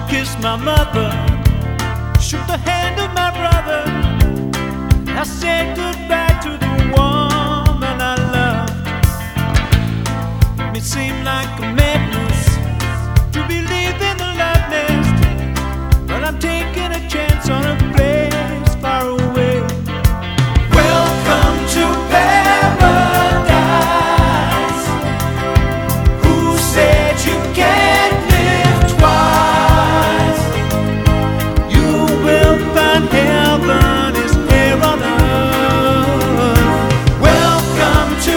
kissed my mother, shook the hand of my brother. I said goodbye to the woman I loved. It seemed like a madness to believe in the love nest, but I'm taking a chance on a place far away. Welcome to paradise. Who said you can't live twice? You will find heaven is here on earth. Welcome to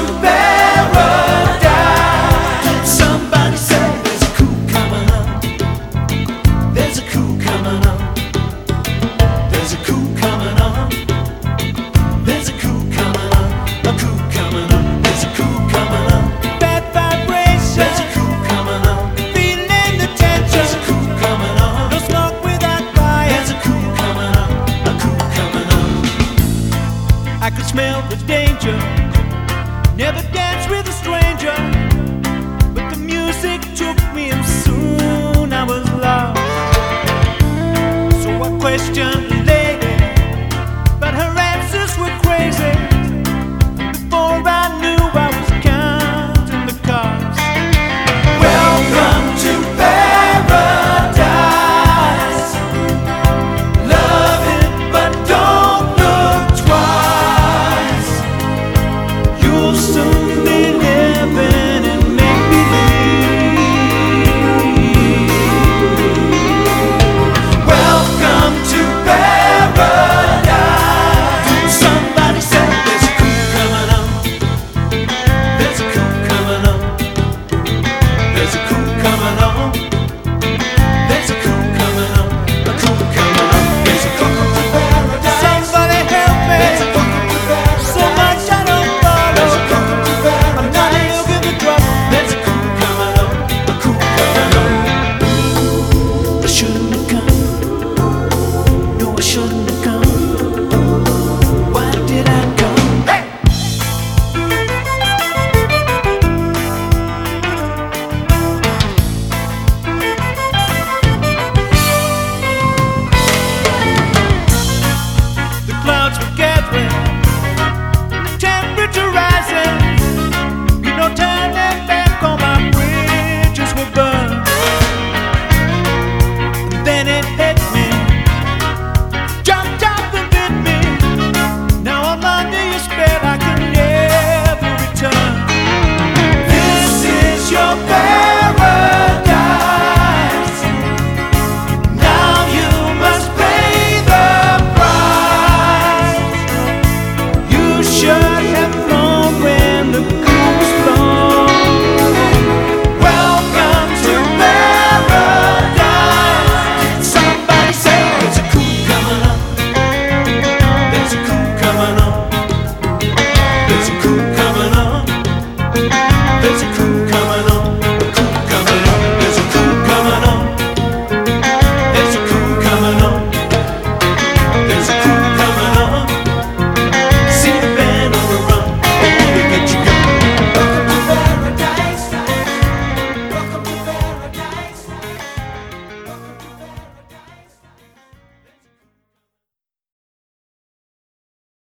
paradise. Somebody say there's a coup coming up. There's a coup coming up. There's a coup coming up. There's a coup coming up. A coup coming up. There's a coup coming up. Bad vibration. There's a coup coming up. Feeling the tension. There's a coup coming up. No smoke without fire. There's a coup coming up. A coup coming up. I could smell the danger. Never danced with a stranger, but the music took me and soon I was lost. So I questioned